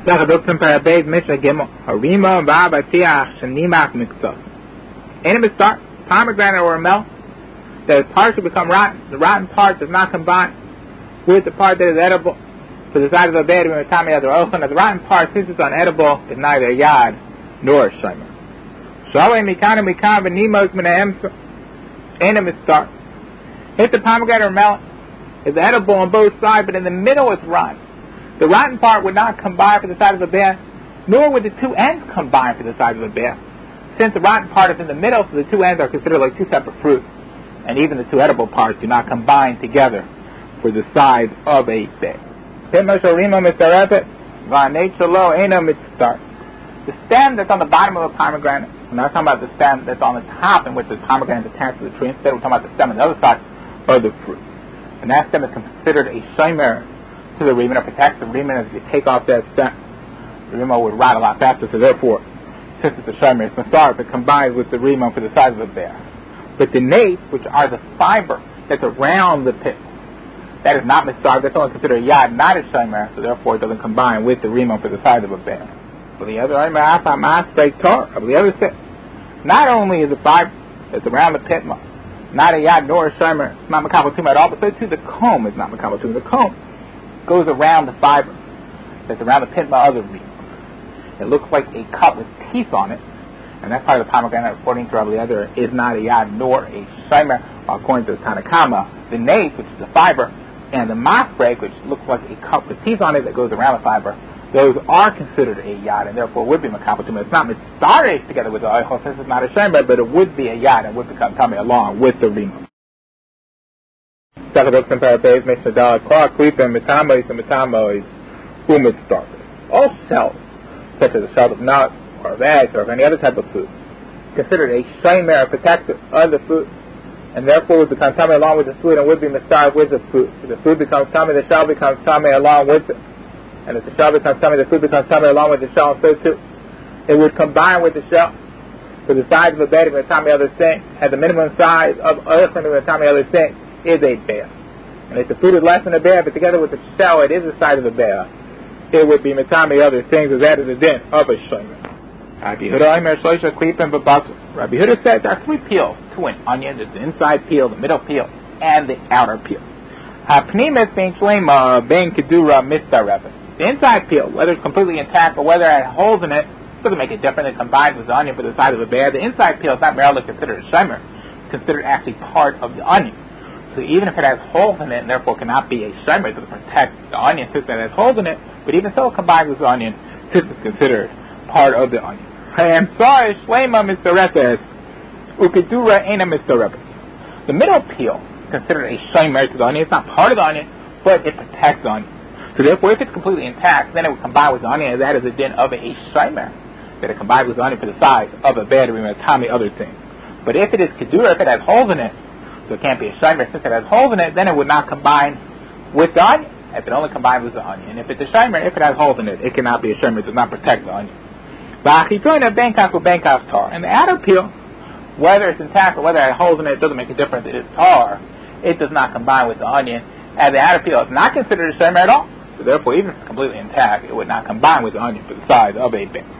Mishnah Gimel Harima V'Abatiach Shenimach Miksos. Any start pomegranate or a melon, the part should become rotten. The rotten part does not combine with the part that is edible. For the side of the bed, the rotten part, since it's unedible, is neither a yad nor a shomer. If the pomegranate or melon is edible on both sides, but in the middle it's rotten, the rotten part would not combine for the side of the bear, nor would the two ends combine for the side of the bear. Since the rotten part is in the middle, so the two ends are considered like two separate fruits, and even the two edible parts do not combine together for the side of a bear. The stem that's on the bottom of a pomegranate, we're not talking about the stem that's on the top in which the pomegranate is attached to the tree. Instead, we're talking about the stem on the other side of the fruit. And that stem is considered a shomer to the remen, or protects the remen. As you take off that stem, the remen would rot a lot faster, so therefore, since it's a shomer, it's masar if it combines with the remen for the size of a bear. But the nates, which are the fiber that's around the pit, that is not masar, that's only considered a yad, not a shomer, so therefore it doesn't combine with the remen for the size of a bear. But the other, not only is the fiber that's around the pit not a yad nor a shomer, it's not makabel tumah at all, but so too the comb is not makabel tumah. The comb goes around the fiber that's around the pitma of the reed. It looks like a cup with teeth on it, and that part of the pomegranate, according to Rabbi Eliezer, is not a yad nor a shomer. According to the Tanakama, the nates, which is the fiber, and the masbrek, which looks like a cup with teeth on it that goes around the fiber, those are considered a yad, and therefore would be makabel tumah. It's not mitzaresh together with the oichos, since it's not a shomer, but it would be a yad and would become tummy along with the reem. All cells, such as a shell of nut or of eggs or of any other type of food, considered a shomer, a protector of the food, and therefore would become tummy along with the food and would be mistar with the food. If the food becomes tummy, the shell becomes tummy along with it. And if the shell becomes tummy, the food becomes tummy along with the shell, and so too it would combine with the shell. For the size of a bed, the tummy other thing, at the minimum size of the tummy other thing, is a bear. And if the food is less than a bear, but together with the shell, it is the size of a bear, it would be matami other things, as that is a din of a shomer. Rabbi Yehuda said there are three peels to an onion. There's the inside peel, the middle peel, and the outer peel. The inside peel, whether it's completely intact or whether it has holes in it, doesn't make a difference. It combines with the onion for the size of a bear. The inside peel is not merely considered a shomer. It's considered actually part of the onion. So even if it has holes in it, and therefore cannot be a shomer, it doesn't protect the onion since it has holes in it, but even so it combines with the onion since it's considered part of the onion. The middle peel is considered a shomer to the onion. It's not part of the onion, but it protects the onion. So therefore, if it's completely intact, then it would combine with the onion, and that is a din of a shomer, that it combines with the onion for the size of a bear to be matami other things. But if it is kedura, if it has holes in it, so it can't be a shomer. Since it has holes in it, then it would not combine with the onion. If it only combines with the onion, if it's a shomer, if it has holes in it, it cannot be a shomer. It does not protect the onion. And the outer peel, whether it's intact or whether it has holes in it, it doesn't make a difference. It is tar. It does not combine with the onion. And the outer peel is not considered a shomer at all. So therefore, even if it's completely intact, it would not combine with the onion for the size of a bear.